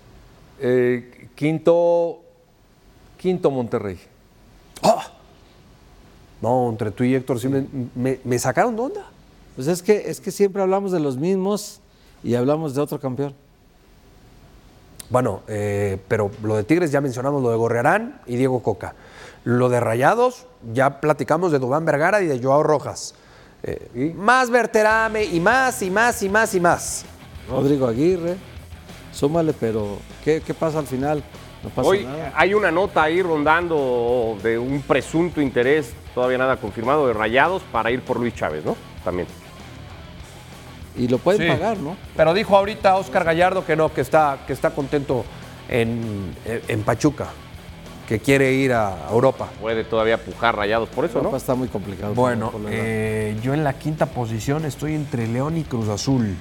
Quinto Monterrey. ¡Oh! No, entre tú y Héctor sí me sacaron de onda. Pues es que siempre hablamos de los mismos y hablamos de otro campeón. Bueno, pero lo de Tigres ya mencionamos, lo de Gorriarán y Diego Coca. Lo de Rayados, ya platicamos de Duván Vergara y de Joao Rojas. Más Berterame y más. Rodrigo Aguirre, súmale, pero ¿qué pasa al final? No pasa Hoy nada. hay una nota ahí rondando de un presunto interés, todavía nada confirmado, de Rayados para ir por Luis Chávez, ¿no? También. Y lo pueden pagar, ¿no? Pero dijo ahorita Óscar Gallardo que no, que está contento en Pachuca, que quiere ir a Europa. Puede todavía pujar Rayados por eso, Europa ¿no? está muy complicado. Bueno, yo en la quinta posición estoy entre León y Cruz Azul.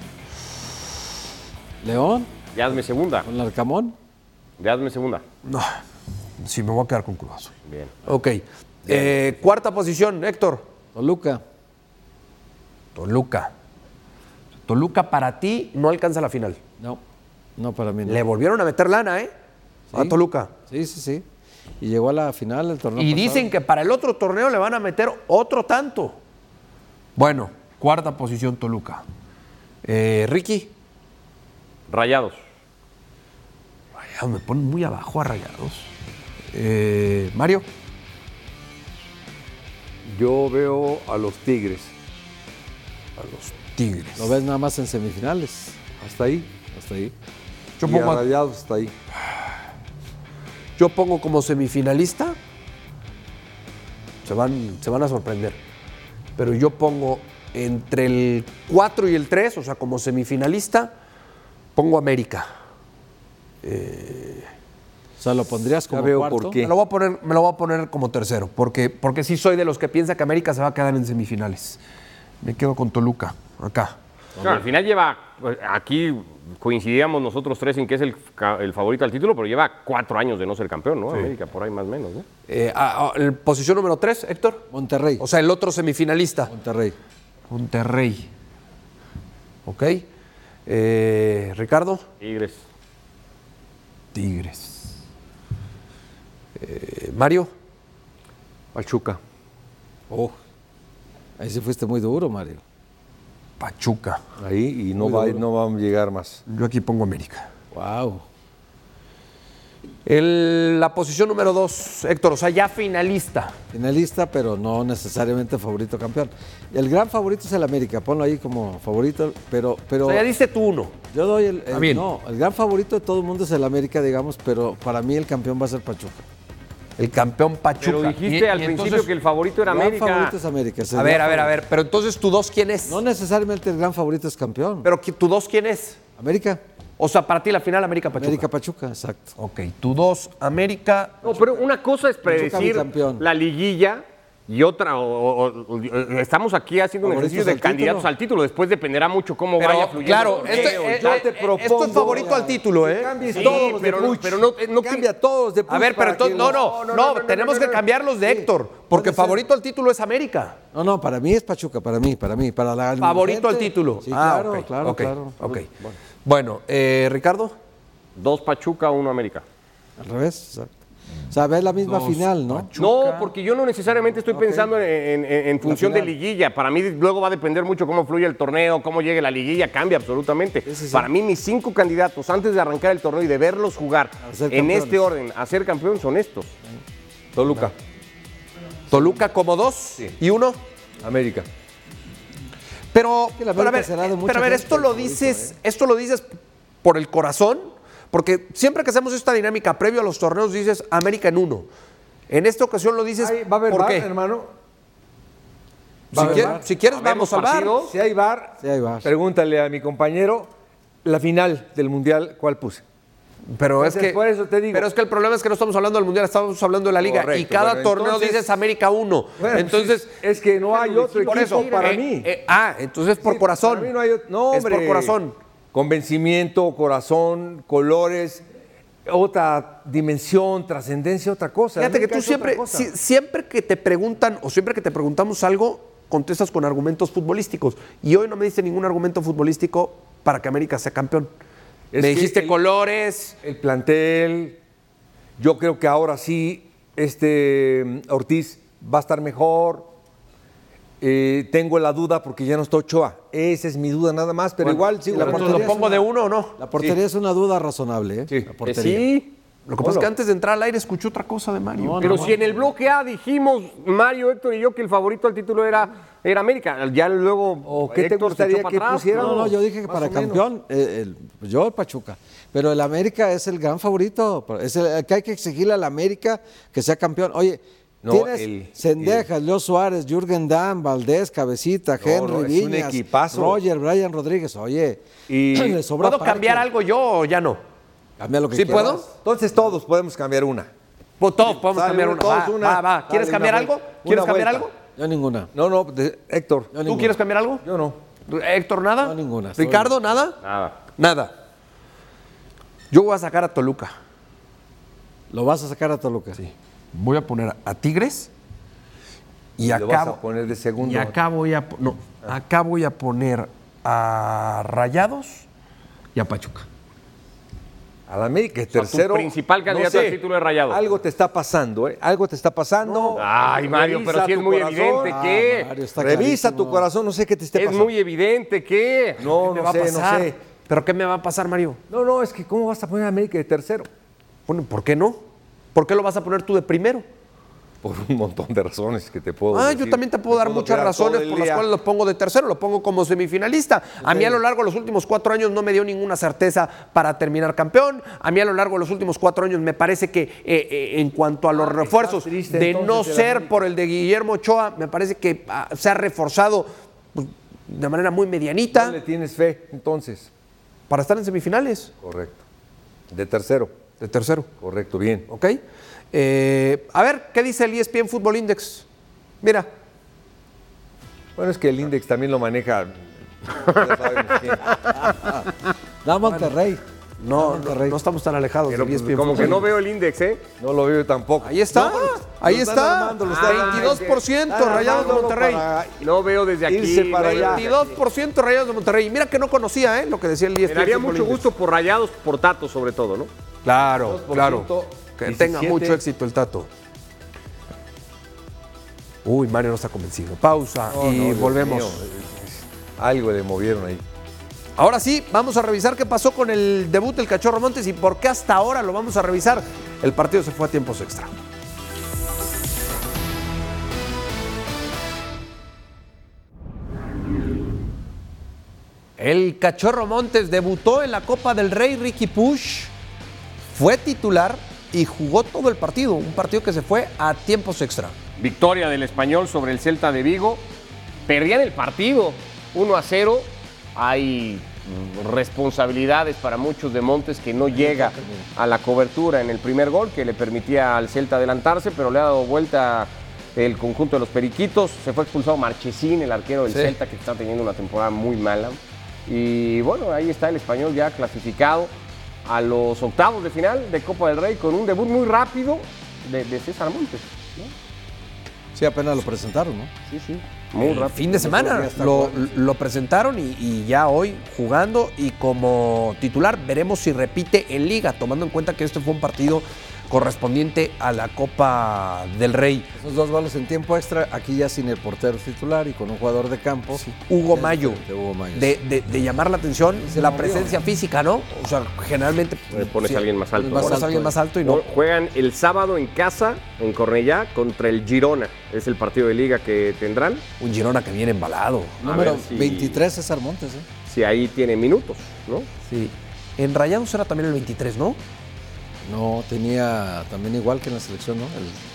León, Ya hazme segunda. con Larcamón. Ya hazme segunda. No, sí, me voy a quedar con Cruz Azul. Bien. Ok. Cuarta posición, Héctor. Toluca. Toluca para ti no alcanza la final. No para mí no. Le volvieron a meter lana, a Toluca. Sí. Y llegó a la final del torneo Y pasado. dicen que para el otro torneo le van a meter otro tanto. Bueno, cuarta posición Toluca. Ricky. Rayados. Me ponen muy abajo a Rayados. Mario. Yo veo a los Tigres. A los Tigres. Lo ves nada más en semifinales. Hasta ahí, hasta ahí. Yo Y pongo a Rayados hasta ahí. Yo pongo como semifinalista, se van a sorprender, pero yo pongo entre el 4 y el 3, o sea, como semifinalista, pongo América. O sea, lo pondrías como Ya veo cuarto. por qué. Me lo voy a poner como tercero, porque sí soy de los que piensa que América se va a quedar en semifinales. Me quedo con Toluca, acá. Claro, al final lleva, aquí coincidíamos nosotros tres en que es el favorito al título, pero lleva 4 años de no ser campeón, ¿no? América, por ahí más o menos, ¿no? Posición número 3, Héctor. Monterrey. O sea, el otro semifinalista. Monterrey. Ok. Ricardo. Tigres. Mario. Pachuca. Oh, ahí sí fuiste muy duro, Mario. Pachuca. Ahí y no va a llegar más. Yo aquí pongo América. Wow. La posición número 2, Héctor, o sea, ya finalista. Finalista, pero no necesariamente favorito campeón. El gran favorito es el América, ponlo ahí como favorito, pero O sea, ya diste tú uno. yo doy el bien. no, el gran favorito de todo el mundo es el América, digamos, pero para mí el campeón va a ser Pachuca. El campeón Pachuca. Pero dijiste al principio entonces, que el favorito era El gran América. favorito es América. es el A gran ver. favorito. Pero entonces tu 2, ¿quién es? No necesariamente el gran favorito es campeón. Pero tu 2, ¿quién es? América. O sea, para ti la final América-Pachuca. América-Pachuca, exacto. Ok, tu 2, América. No, pero una cosa es predecir bicampeón. la liguilla y otra, estamos aquí haciendo un Favoritos ejercicio de al candidatos título. al título. Después dependerá mucho cómo Pero, vaya fluyendo. claro, el torneo. esto es favorito al título, ¿eh? Cambies Sí, todos pero de Puch. no Cambia todos de Puch. A ver, pero para entonces, que no, tenemos que cambiar los de Héctor, porque Puede ser. favorito al título es América. No, para mí es Pachuca, para mí, para la Favorito al gente. título. Sí, claro, ok, claro, ok, claro. ok. Bueno, Ricardo. 2 Pachuca, 1 América. Al revés, exacto. O sea, ves la misma final, ¿no? No, porque yo no necesariamente estoy pensando en función de final. liguilla. Para mí luego va a depender mucho cómo fluye el torneo, cómo llegue la liguilla, cambia absolutamente. Sí. Para mí mis 5 candidatos antes de arrancar el torneo y de verlos jugar A ser en campeones. este orden a ser campeón son estos. Toluca. Toluca como 2 y 1. América. Pero, Que la pero a América ver, será de mucha pero a ver, gente esto el lo favorito, dices, esto lo dices por el corazón, porque siempre que hacemos esta dinámica previo a los torneos dices América en 1. En esta ocasión lo dices Ahí va a haber ¿por VAR, qué? hermano. Si quieres vamos al VAR. Si hay VAR, Sí, hay VAR. pregúntale a mi compañero la final del Mundial, ¿cuál puse? Pero es Entonces, que por eso te digo. Pero es que el problema es que no estamos hablando del Mundial, estamos hablando de la Liga. Correcto, y cada bueno, torneo entonces- dices América 1. Bueno, entonces, es que no hay otro por equipo eso, para mí. Entonces por Sí, corazón. para mí no hay otro- no, es por hombre. corazón. Convencimiento, corazón, colores, otra dimensión, trascendencia, otra cosa. Fíjate que América tú es otra siempre, cosa. siempre que te preguntan o siempre que te preguntamos algo, contestas con argumentos futbolísticos. Y hoy no me diste ningún argumento futbolístico para que América sea campeón. Es Me que dijiste colores. El plantel, yo creo que ahora sí, Ortiz va a estar mejor. Tengo la duda porque ya no está Ochoa. Esa es mi duda nada más, pero igual sigo. la con- portería ¿Lo pongo de 1 o no? La portería es una duda razonable, ¿eh? Sí. La portería. Sí. Lo que pasa es que antes de entrar al aire escuché otra cosa de Mario. Pero si en el bloque A dijimos, Mario, Héctor y yo, que el favorito al título era América, ya luego ¿O qué te Héctor se gustaría echó para que atrás. pusieran? No, yo dije que Más para o menos. campeón, yo el Pachuca. Pero el América es el gran favorito. Es el que hay que exigirle al América que sea campeón. Oye, No, tienes Cendejas, Leo Suárez, Jürgen Damm, Valdés, Cabecita, No, Henry, no, es un Viñas, equipazo. Roger, Brian Rodríguez. Oye, Y- le sobra ¿Puedo parque. cambiar algo yo o ya no? Cambia lo que ¿Sí quieras. puedo? Entonces todos podemos cambiar una. Pues todos podemos Sale cambiar uno, una. todos Va, una. va, va. ¿Quieres Dale, cambiar una algo? vuelta. ¿Quieres Una cambiar vuelta. algo? Yo ninguna. No, Héctor. Yo ¿Tú ninguna. quieres cambiar algo? Yo no. Héctor, ¿nada? No, ninguna, estoy ¿Ricardo, nada? Nada. Nada. Yo voy a sacar a Toluca. Lo vas a sacar a Toluca. Sí. Voy a poner a Tigres y Lo vas acá, a poner de segundo. y acá voy a acá voy a poner a Rayados y a Pachuca. A la América, sea, tu tercero. principal candidato al título es Rayados. Algo te está pasando, ¿eh? Algo te está pasando. Ay, Mario, pero Revisa sí es tu muy corazón. evidente que Mario, está Revisa clarísimo. tu corazón, no sé qué te esté es pasando. muy evidente que No, ¿Qué me no va a sé, no pasar? sé. ¿Pero qué me va a pasar, Mario? No, es que ¿cómo vas a poner a América de tercero? Bueno, ¿por qué no? ¿Por qué lo vas a poner tú de primero? Por un montón de razones que te puedo Yo decir. también te puedo dar muchas razones por las cuales lo pongo de tercero, lo pongo como semifinalista. A mí a lo largo de los últimos 4 años no me dio ninguna certeza para terminar campeón. A mí a lo largo de los últimos 4 años me parece que en cuanto a los refuerzos, triste, de entonces, no de la ser América. por el de Guillermo Ochoa, me parece que se ha reforzado pues, de manera muy medianita ¿No le tienes fe, entonces? para estar en semifinales. Correcto. De tercero. De tercero. Correcto, bien. ¿Ok? A ver, ¿qué dice el ESPN Football Index? Mira. Bueno, es que el Index también lo maneja. Ya sabemos quién. Da Monterrey. No estamos tan alejados Pero del pues, ESPN como que Football no veo el índice, ¿eh? No lo veo tampoco. Ahí está, No, pero ahí lo están está. armando, lo están armando. 22% Rayados de Monterrey. No veo desde aquí. Irse para allá. 22% Rayados de Monterrey. Mira que no conocía lo que decía el Me ESPN daría Football mucho Index. gusto por Rayados, por Tato sobre todo, ¿no? Claro, 2%, claro. Que 17. tenga mucho éxito el Tato. Uy, Mario no está convencido. Pausa No, y no, Dios volvemos. mío, algo le movieron ahí. Ahora sí, vamos a revisar qué pasó con el debut del Cachorro Montes y por qué hasta ahora lo vamos a revisar. El partido se fue a tiempos extra. El Cachorro Montes debutó en la Copa del Rey. Riqui Puig fue titular y jugó todo el partido. Un partido que se fue a tiempos extra. Victoria del Español sobre el Celta de Vigo. Perdían el partido 1-0. Hay responsabilidades para muchos de Montes, que no llega a la cobertura en el primer gol que le permitía al Celta adelantarse, pero le ha dado vuelta el conjunto de los Periquitos. Se fue expulsado Marchesín, el arquero del Celta, que está teniendo una temporada muy mala. Y bueno, ahí está el Español ya clasificado a los octavos de final de Copa del Rey con un debut muy rápido de César Montes, ¿no? Sí, apenas lo presentaron, ¿no? Sí, sí, muy rápido. Fin de semana lo presentaron y ya hoy jugando y como titular veremos si repite en Liga, tomando en cuenta que este fue un partido correspondiente a la Copa del Rey. Esos 2 goles en tiempo extra, aquí ya sin el portero titular y con un jugador de campo. Hugo Mayo, Hugo Mayo. de llamar la atención la presencia física, ¿no? O sea, generalmente Pones a alguien más alto. Pones a alguien más alto y no. Juegan el sábado en casa, en Cornellá, contra el Girona. Es el partido de Liga que tendrán. Un Girona que viene embalado. Número ver si- 23 César Montes, ¿eh? Si ahí tiene minutos, ¿no? Sí. En Rayados era también el 23, ¿no? No, tenía también igual que en la selección, ¿no?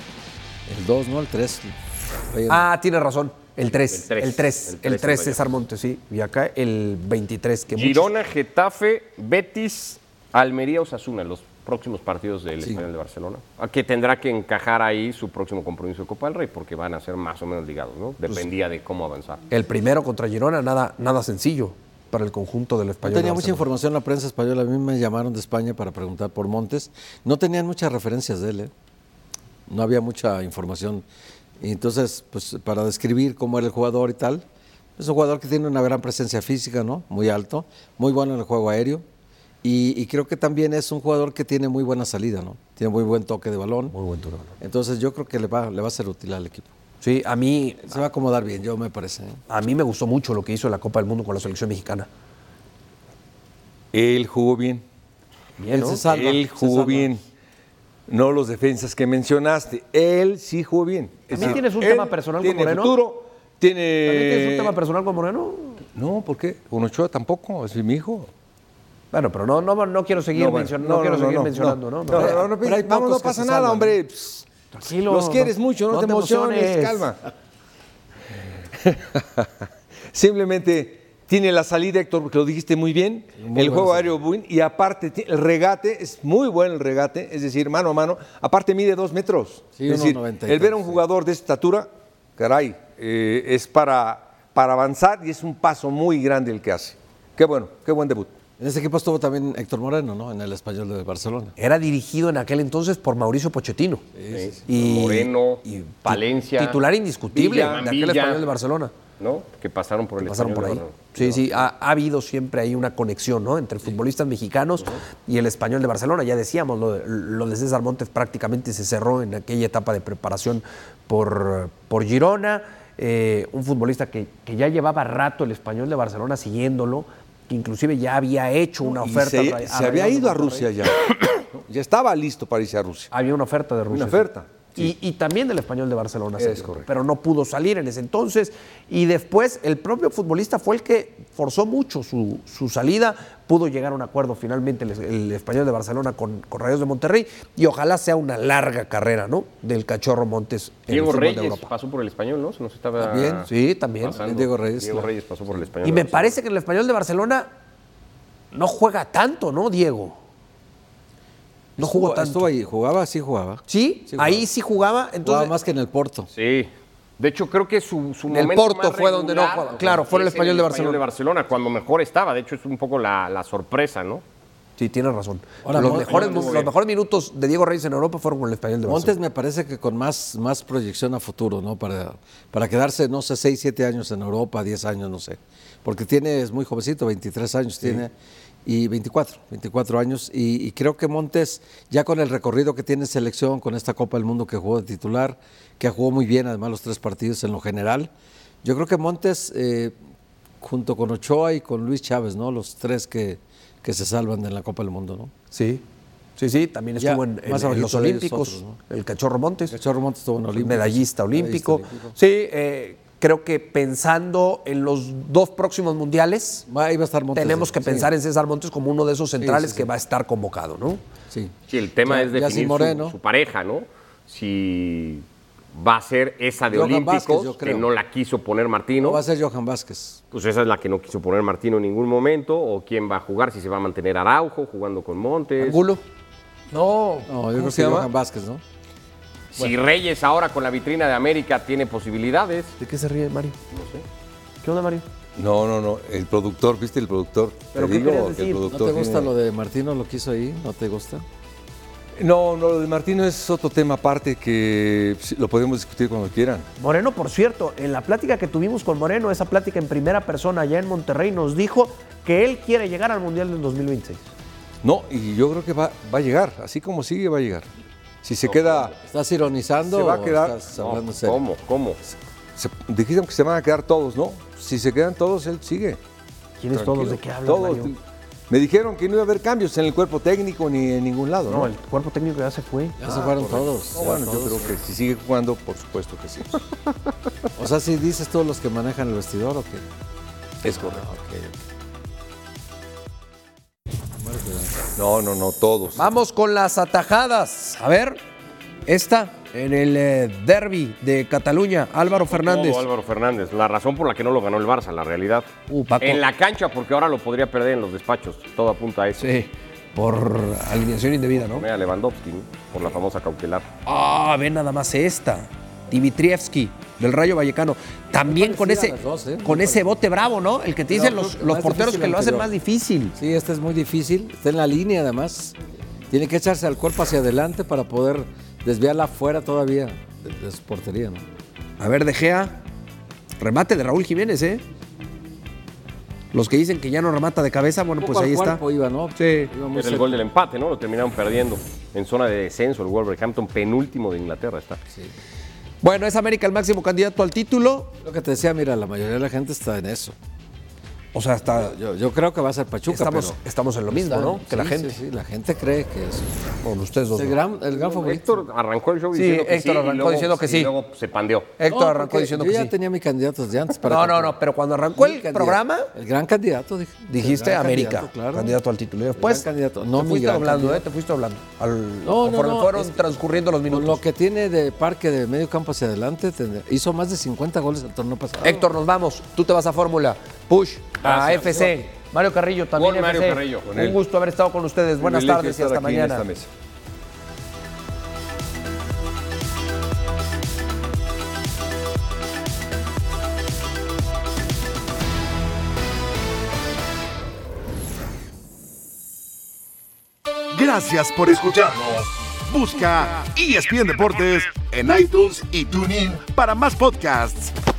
El 2, ¿no? El 3. Tiene razón. El 3. El El 3. El 3 César Montes, sí. Y acá el 23. Que Girona, Getafe, Betis, Almería, Osasuna, los próximos partidos del Español de Barcelona. A que tendrá que encajar ahí su próximo compromiso de Copa del Rey, porque van a ser más o menos ligados, ¿no? Dependía de cómo avanzar. El primero contra Girona, nada sencillo para el conjunto del No Español. tenía de mucha Barcelona. información la prensa española. A mí me llamaron de España para preguntar por Montes. No tenían muchas referencias de él, ¿eh? No había mucha información. Y entonces, pues para describir cómo era el jugador y tal, es un jugador que tiene una gran presencia física, ¿no? Muy alto, muy bueno en el juego aéreo. Y creo que también es un jugador que tiene muy buena salida, ¿no? Tiene muy buen toque de balón. Muy buen turno. Entonces yo creo que le va a ser útil al equipo. Sí, a mí Se va a acomodar bien, yo me parece, ¿eh? A mí me gustó mucho lo que hizo en la Copa del Mundo con la selección mexicana. Él jugó bien. Bien, ¿no? Se salva, Él se jugó salva. bien. No los defensas que mencionaste. Él sí jugó bien. ¿También tienes un tema personal con tiene Moreno? futuro, tiene... ¿También tienes un tema personal con Moreno? No, ¿por qué? Con Ochoa tampoco, es mi hijo. Bueno, pero no quiero seguir, mencionando, ¿no? No, Pero hay vamos, pocos no que pasa se nada, salvan, hombre. ¿no? Pss, Tranquilo. los quieres mucho, no te emociones, calma. Simplemente tiene la salida, Héctor, porque lo dijiste muy bien, el juego aéreo muy bien, y aparte el regate, es muy bueno el regate, es decir, mano a mano, aparte mide 2 metros. Sí, Es decir, 1.90 y el ver a un tanto, sí. jugador de estatura, caray, es para avanzar y es un paso muy grande el que hace. Qué bueno, qué buen debut. En este equipo estuvo también Héctor Moreno, ¿no? En el Español de Barcelona. Era dirigido en aquel entonces por Mauricio Pochettino. Moreno, Palencia, Titular indiscutible Villa, de aquel Español de Barcelona. ¿no? Que pasaron por el Pasaron por ahí. Español de Barcelona. Sí, ha habido siempre ahí una conexión, ¿no? Entre futbolistas mexicanos y el Español de Barcelona. Ya decíamos, lo de César Montes prácticamente se cerró en aquella etapa de preparación por Girona. Un futbolista que ya llevaba rato el Español de Barcelona siguiéndolo, que inclusive ya había hecho una Y oferta. se había ido a Rusia ya. Ya estaba listo para irse a Rusia. Había una oferta de Rusia. Una oferta. Sí. Y también del Español de Barcelona. Es correcto. Pero no pudo salir en ese entonces. Y después el propio futbolista fue el que forzó mucho su salida. Pudo llegar a un acuerdo finalmente el Español de Barcelona con Rayados de Monterrey. Y ojalá sea una larga carrera, ¿no? Del Cachorro Montes en Diego el fútbol Reyes de Europa. pasó por el Español, ¿no? Se nos estaba También. Sí, también. pasando. Diego Reyes, Diego claro. Reyes pasó por el Español. Y de me Barcelona. parece que el Español de Barcelona no juega tanto, ¿no, Diego? No jugó tanto. Estuvo ahí, sí jugaba. ¿Sí? Sí jugaba. Ahí sí jugaba. Entonces, Jugaba más que en el Porto. Sí. De hecho, creo que su En el momento Porto más fue donde no regular, jugaba. Claro, fue el es en Español de Barcelona. de Barcelona, cuando mejor estaba. De hecho, es un poco la sorpresa, ¿no? Sí, tienes razón. Ahora, los Montes- mejores minutos de Diego Reyes en Europa fueron con el Español de Montes Barcelona. me parece que con más proyección a futuro, ¿no? Para quedarse, no sé, 6, 7 años en Europa, 10 años, no sé. Porque es muy jovencito, 23 años tiene, y 24 años. Y creo que Montes, ya con el recorrido que tiene en selección, con esta Copa del Mundo que jugó de titular, que jugó muy bien además los 3 partidos en lo general, yo creo que Montes, junto con Ochoa y con Luis Chávez, ¿no? Los 3 que se salvan de la Copa del Mundo, ¿no? Sí. Sí, también estuvo Ya, en más los abajito de ellos Olímpicos, otros, el Cachorro Montes. Cachorro Montes estuvo en Olímpicos. Medallista olímpico. Sí, creo que pensando en los 2 próximos mundiales, Ahí va a estar Montes. tenemos que sí. pensar en César Montes como uno de esos centrales sí. que va a estar convocado, ¿no? Sí. Sí, el tema Ya- es ya definir sin Moreno. su pareja, ¿no? Si va a ser esa de Johan Olímpicos, Vázquez, yo que creo. no la quiso poner Martino. No va a ser Johan Vázquez. Pues esa es la que no quiso poner Martino en ningún momento. O quién va a jugar, si se va a mantener Araujo jugando con Montes. Angulo. No, No, yo creo que Johan Vázquez, ¿no? Si Reyes ahora con la vitrina de América tiene posibilidades. ¿De qué se ríe Mario? No sé. ¿Qué onda, Mario? No. El productor, ¿viste el productor? ¿Pero Te qué digo querías que decir? el ¿No productor te gusta tiene- lo de Martino, lo que hizo ahí? ¿No te gusta? No, lo de Martino es otro tema aparte que lo podemos discutir cuando quieran. Moreno, por cierto, en la plática que tuvimos con Moreno, esa plática en primera persona allá en Monterrey, nos dijo que él quiere llegar al Mundial del 2026. No, y yo creo que va a llegar, así como sigue va a llegar. Si se queda, ¿Estás ironizando Se va a o quedar- estás hablando en serio? ¿Cómo? dijeron que se van a quedar todos, ¿no? Si se quedan todos, él sigue. ¿Quiénes Tranquilo. todos? ¿De qué hablan, Todos. Mario? Me dijeron que no iba a haber cambios en el cuerpo técnico ni en ningún lado, ¿no? No, el cuerpo técnico ya se fue. Ya se fueron todos. No, ya bueno, yo todos. creo que si sigue jugando, por supuesto que sí. O sea, si dices todos los que manejan el vestidor o qué. Es correcto. Ok. No, todos. Vamos con las atajadas. A ver, esta en el derbi de Cataluña, Álvaro Fernández. Todo Álvaro Fernández. La razón por la que no lo ganó el Barça, la realidad. Paco. En la cancha, porque ahora lo podría perder en los despachos. Todo apunta a eso. Sí, por alineación indebida, ¿no? Mira, Lewandowski, ¿no? Por la famosa cautelar. Ah, ve nada más esta. Dimitrievski, del Rayo Vallecano. También con parecida ese, a las dos, ¿eh? con ese bote bravo, ¿no? El que te dicen No, los más porteros difícil que lo hacen anterior. más difícil. Sí, este es muy difícil. Está en la línea además. Tiene que echarse al cuerpo hacia adelante para poder desviarla afuera todavía de su portería, ¿no? A ver, De Gea. Remate de Raúl Jiménez, ¿eh? Los que dicen que ya no remata de cabeza, bueno, Un pues poco ahí al está. cuerpo iba, ¿no? Sí. Iba muy Es el cerca. gol del empate, ¿no? Lo terminaron perdiendo en zona de descenso. El Wolverhampton, penúltimo de Inglaterra está. Bueno, es América el máximo candidato al título. Lo que te decía, mira, la mayoría de la gente está en eso. O sea, hasta Yo creo que va a ser Pachuca, estamos en lo mismo, Están- ¿no? Que la sí, gente. Sí, la gente cree que es Con ustedes dos. el ¿no? gran favorito. Héctor arrancó el show Sí, diciendo que Héctor sí. arrancó y luego, diciendo que sí. Y luego se pandeó. Héctor No, arrancó porque diciendo yo que ya sí. tenía mi candidato desde antes. No, pero cuando arrancó el programa, El gran candidato, dije. dijiste El gran América, candidato, claro. candidato al título. Y después, gran candidato, no te mi fuiste gran hablando, candidato. te fuiste hablando. No, conforme fueron es que transcurriendo los Con minutos. lo que tiene de parque de medio campo hacia adelante, hizo más de 50 goles el torneo pasado. Héctor, nos vamos. Tú te vas a Fórmula. Push a Gracias. FC. Mario Carrillo también. Gol, Mario FC. Carrillo, con Un él. gusto haber estado con ustedes. Buenas Privilegio tardes y estar hasta aquí en mañana. esta mesa. Gracias por escucharnos. Busca ESPN Deportes en iTunes y TuneIn para más podcasts.